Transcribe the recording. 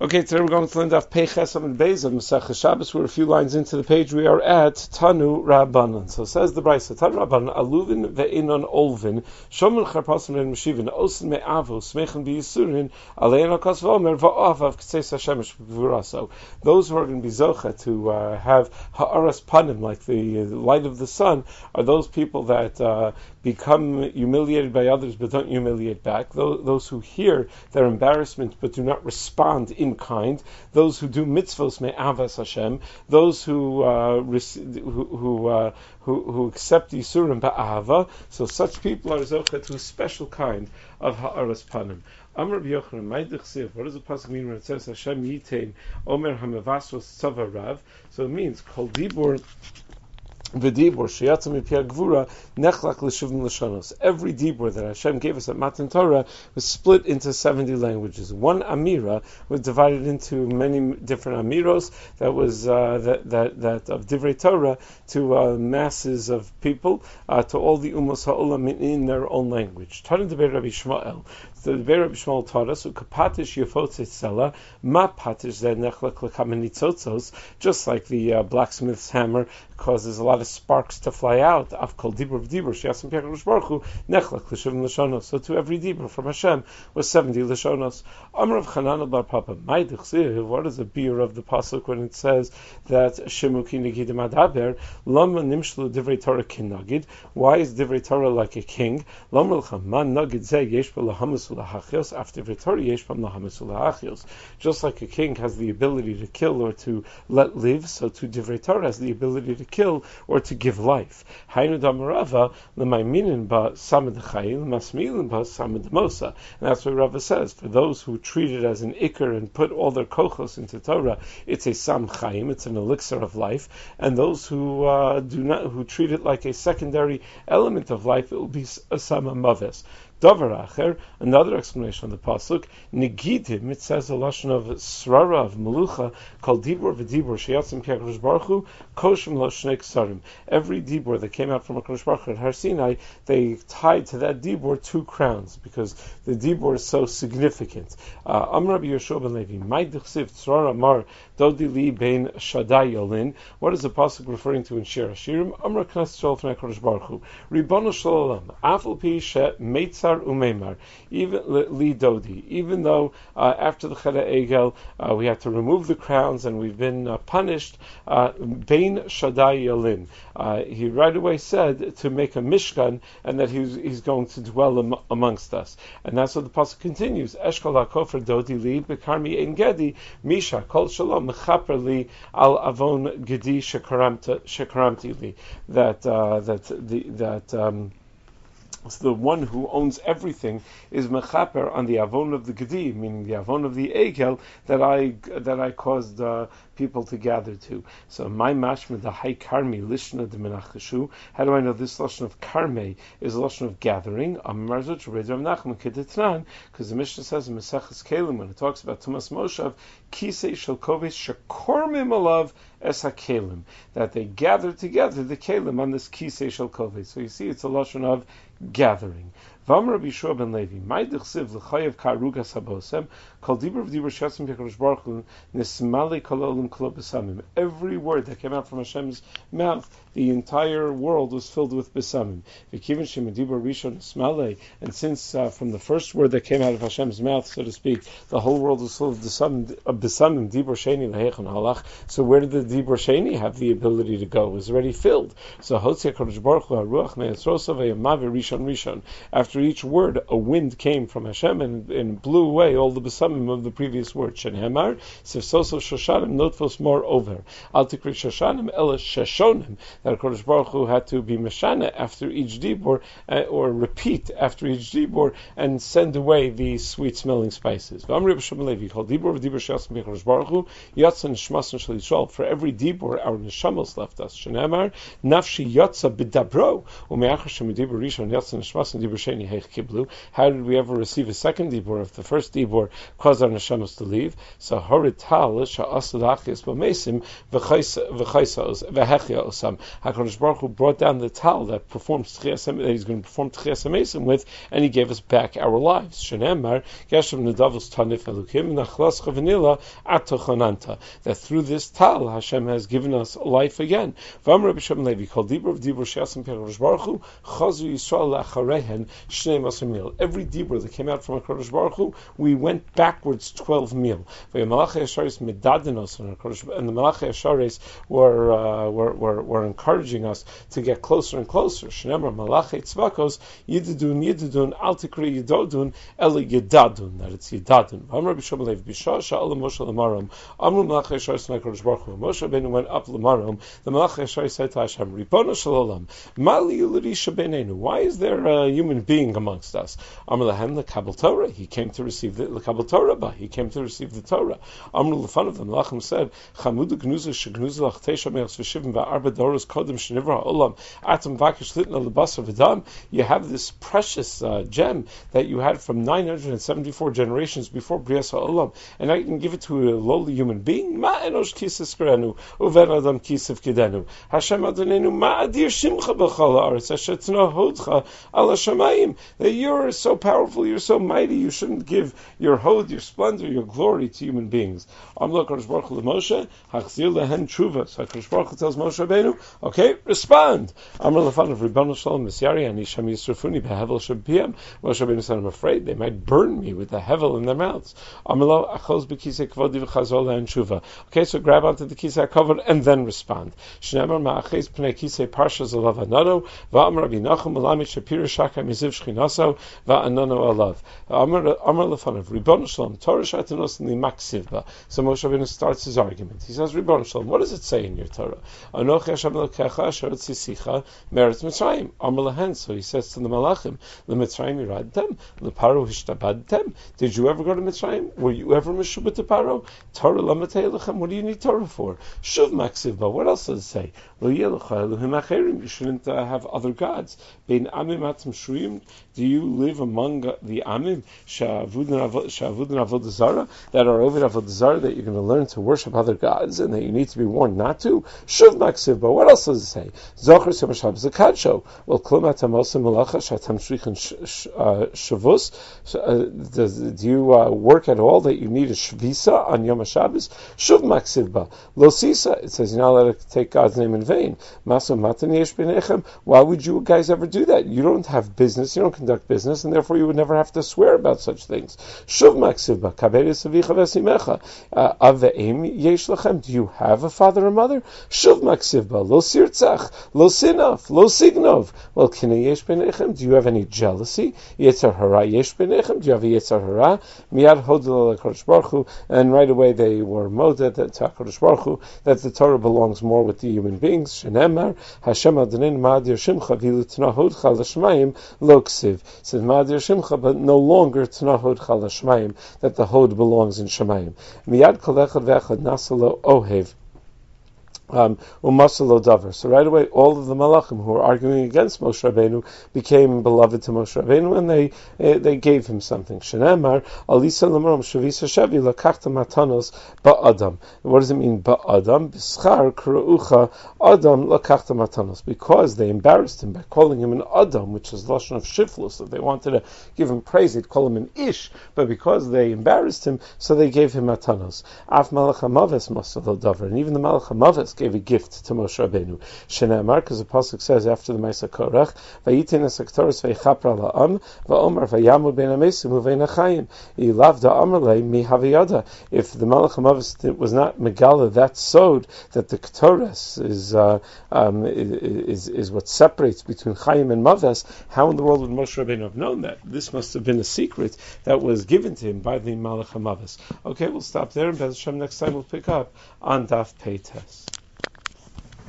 Okay, today we're going to learn Daf Pei Chesam and Beis of Masechah Shabbos. We're a few lines into the page. We are at Tanu Rabbanan. So says the Brisa, Tanu Rabbanan, Aluvin ve'inon olvin, Shomel charpasim and Meshivin, Osin me'avo, Smechen b'yisurin, Alein al-Kas v'omer, Va'avav k'tzeis Hashemesh v'vuraso. Those who are going to be zocha to have ha'aras panim, like the light of the sun, are those people that become humiliated by others but don't humiliate back. Those who hear their embarrassment but do not respond in kind, those who do mitzvos me'avas Hashem, those who accept Yisurim ba'ava. So such people are zocha to a special kind of ha'aras panim. Amar Rabbi Yochanan, Ma'idich Siv. What does the pasuk mean when it says Hashem Yitein Omer Hamavasros Tzava Rav? So it means Kol Dibur V'dibur sheyatzam mipia gvura nechlak l'shuvim l'shonos. Every dibur that Hashem gave us at Matan Torah was split into 70 languages. One amira was divided into many different amiros. That was that of divrei Torah to masses of people, to all the umos ha'olam in their own language. Tana debei Rabbi Shmuel. So the Rabbi Shmuel taught us, "Ukapatish yafot tzela, ma patish zeh nechlak l'kamanitzotzos." Just like the blacksmith's hammer causes a lot of sparks to fly out. Av kol dibur v'dibur sheyasem pi'akadosh baruch hu nechlak l'shuvim l'shonos. So to every dibur from Hashem was 70 l'shonos. Amar Rav Chanan bar Papa, Mai d'chsiv. What is the beer of the pasuk when it says that Shemu ki negidim adaber? Lama nimshlu divrei Torah kinagid. Why is divrei Torah like a king? Lama l'cham man nagid zeh yesh b'lahamas. After just like a king has the ability to kill or to let live, so to divrei Torah has the ability to kill or to give life. And that's what Rava says. For those who treat it as an ikar and put all their kochos into Torah, it's a sam chaim, it's an elixir of life. And those who who treat it like a secondary element of life, it will be a sam amaves. Davar acher, another explanation of the pasuk, negidim, it says a lashon of srara, of melucha, called dibur v'dibur sheyatzim pi'akadosh baruch hu, koshem lo shnei ksarim. Every dibur that came out from HaKadosh Baruch Hu at Har Sinai, they tied to that dibur 2 crowns, because the dibur is so significant. Amar Rabbi Yehoshua ben Levi, Mai d'chsiv srara mar dodi li bein Shaddai yolin. What is the pasuk referring to in Shir Hashirim? Amar knas shol fnei HaKadosh Baruch Hu, Ribono shel olam, afal pi she meitzar umeimar, even li dodi, even though after the Cheda Egel we had to remove the crowns and we've been punished, bein Shaddai yolin. He right away said to make a mishkan and that he's going to dwell amongst us. And that's what the pasuk continues. Eshkol ha'kofer dodi li bekarmi ein gedi misha kol shalom mechaper li al avon gedi shekaramti li. So the one who owns everything is mechaper on the avon of the gedi, meaning the avon of the egel that I caused people to gather to. So my mashma the high karmi lishna de menachashu. How do I know this lashon of karme is a lashon of gathering? Because the Mishnah says in Maseches Kelim when it talks about Tumas Moshav, kisei shel koves shekormim alav es hakelim, that they gather together the kelim on this kisei shel koves. So you see, it's a lashon of gathering. V'amar Rabbi Yehoshua ben Levi, Mai d'chsiv l'chayev ka'arugas habosem, kol dibur v'dibur sheyatzim pi'akadosh baruch hu nismali kol olam kol besamim. Every word that came out from Hashem's mouth, the entire world was filled with besamim. V'kivin shemedibur rishon nismali, and since from the first word that came out of Hashem's mouth, so to speak, the whole world was full of besamim, dibur sheni lahechon halach. So where did the dibur sheni have the ability to go? It was already filled. So hotzi HaKadosh baruch hu haruach me'etzrosav v'yamav rishon. After each word, a wind came from Hashem and blew away all the besamim of the previous word. Shenhemar, sefsoso shoshanim notfos more over. Al tikri shoshanim ela sheshonim. That HaKadosh Baruch Hu had to be meshana after each dibur, or repeat after each dibur, and send away the sweet-smelling spices. For every dibur, our neshamos left us. Shenhemar, nafshi yotza b'dabro, u'me'achar shemidibur rishon yotza neshmas and dibur sheni Sheni Heich Kiblu. How did we ever receive a second dibur if the first dibur caused our neshamas to leave? So Horid Tal Sha'asad Achias B'Mesim V'Hechia Osam. HaKadosh Baruch Hu brought down the tal that performs that he's going to perform Tchias HaMesim with, and he gave us back our lives. Shenemar Geshem Nedavos Tanif Elukim Nachlas Chavanila Atochananta. That through this tal Hashem has given us life again. V'Amar B'Shem Levi Kol Dibur of Dibur She'asam Pekadosh Baruch Hu Chazu Yisrael Lacharehen Shnei Masar Mil. Every dibur that came out from HaKadosh Baruch Hu, we went backwards 12 mil. And the Malachei Asharis were encouraging us to get closer and closer. Shneimar Malachei Tzvakos Yidadun Al Tikri Yidodun Eli Yidadun. That it's Yidadun. Amar B'Shem Lev B'Shah Sha'al Moshe L'Marom. Amru Malachei Asharis HaKadosh Baruch Hu. Moshe Rabbeinu went up L'Marom. The Malachei Asharis said to Hashem, Ribono Shel Olam, Mali U'Lisha Beinenu. Why is there a human being amongst us? Amar Lahem L'Kabel Torah. He came to receive the L'Kabel Torah, but he came to receive the Torah. Amru L'Fan of the Malachim said, Chamudu Gnuzu Shegnuzu Lach Teisha Me'els V'Shivim V'Arba Doros Kodem Shenivra Olam Atam Vakish Litna L'Basar V'Dam. You have this precious gem that you had from 974 generations before Brias HaOlam, and I can give it to a lowly human being. Ma Enosh Kisas Kerenu Uver Adam Kisav Kidenu Hashem Adonenu Ma Adir Shimcha B'Chol Haaretz Asher Tzno Hodcha Al Hashamayim. That you're so powerful, you're so mighty, you shouldn't give your hod, your splendor, your glory to human beings. Amla Kadosh Baruch Hu Moshe Hachzir Lehen Tshuva. So Kadosh Baruch Hu tells Moshe Rabbeinu, okay, respond. Amr Lefan of Ribbon Shalom Misyari and Isham Yisrafuni Behevel Shabiyam. Moshe Rabbeinu said, I'm afraid they might burn me with the hevel in their mouths. Amlo Achos Bekisei Kvodi V'Chazol Lehen Tshuva. Okay, so grab onto the Kisei HaKavod and then respond. Shneimar Ma'aches Pnei Kisei Parsha Zolav Anado Va'amar Rabbi Nachum Malamit Shapira Shaka Miziv Shchinaso Va'anono Alav. Amr Lefan of Ribbon Shalom Torah Shatanos Limaksivba. So Moshe Rabbeinu starts his argument. He says, Ribbon Shalom, what does it say in your Torah? Anochi Hashem Elokecha Asher Tzisicha Meretz Mitzrayim. Amar Lehen. So he says to the Malachim, LeMitzrayim Yiradtem, LeParo Hishtabadtem. Did you ever go to Mitzrayim? Were you ever Meshubah to Paro? Torah Lamatei Lechem. What do you need Torah for? Shuv Maksivba. What else does it say? Lo Yelecha Elohim Acherim. You shouldn't have other gods. Bein Amim Atzim Shruim. Do you live among the Amim Shavudin Avodah Zarah that are over Avodah Zarah that you're going to learn to worship other gods and that you need to be warned not to? Shuv Maksivba. What else does it say? Zocher Yom HaShabbos Zakadsho. Well, Klum Atamosim Malacha Shatam Shrichen Shavus. Do you work at all that you need a Shvisa on Yom HaShabbos? Shuv Maksivba. Lo Sisa. It says you're not allowed to take God's name in vain. Maso Matan Yesh B'nechem. Why would you guys ever do that? You don't have business, you don't conduct business, and therefore you would never have to swear about such things. Shuv Maksivba. Kaberes Avicha Vesimecha. Aveim Yesh Lachem. Do you have a father or mother? Shuv Maksivba. Lo Sirtzach. Lo Sinaf. Lo Signov. Well, Kina Yesh B'nechem. Do you have any jealousy? Yetzer Hara Yesh B'nechem. Do you have a Yetzer Hara? Miyad Hodel HaKadosh Baruch Hu. And right away they were moded to HaKadosh Baruch Hu that the Torah belongs more with the human beings. Shenemar Hashem Adonin Ma'adir Shimcha V'ilu T'nahodcha L'Shmayim Lo Ksiv. It says Ma'adir Shimcha, but no longer T'nahodcha L'Shmayim, that the Hod belongs in Shemayim. Miyad Kol Echad V'Echad Nasalo Ohev. So right away, all of the Malachim who were arguing against Moshe Rabbeinu became beloved to Moshe Rabbeinu, and they gave him something. Shenemar Alisa Lamarom Shavisa Shavi Lakachta Matanos Ba'adam. What does it mean Ba'adam? B'schar Kruucha Adam Lakachta Matanos. Because they embarrassed him by calling him an Adam, which is lashon of shiflus. If they wanted to give him praise, they'd call him an Ish. But because they embarrassed him, so they gave him Matanos. Af Malach HaMaves Masalo Davar, and even the Malach HaMaves gave a gift to Moshe Rabbeinu. Shenemar, because the pasuk says after the Ma'aseh Korach, Vayitin esaktoros veichapra la'am va'omar vayamud bein hamesim uvein hachayim ilavda amarlei mi haviyada. If the Malach HaMavis was not megala that sod, that the Ketores is what separates between Chayim and Maves, how in the world would Moshe Rabbeinu have known that? This must have been a secret that was given to him by the Malach HaMavis. Okay, we'll stop there, and Bez Hashem next time we'll pick up on Daf Pei Tes.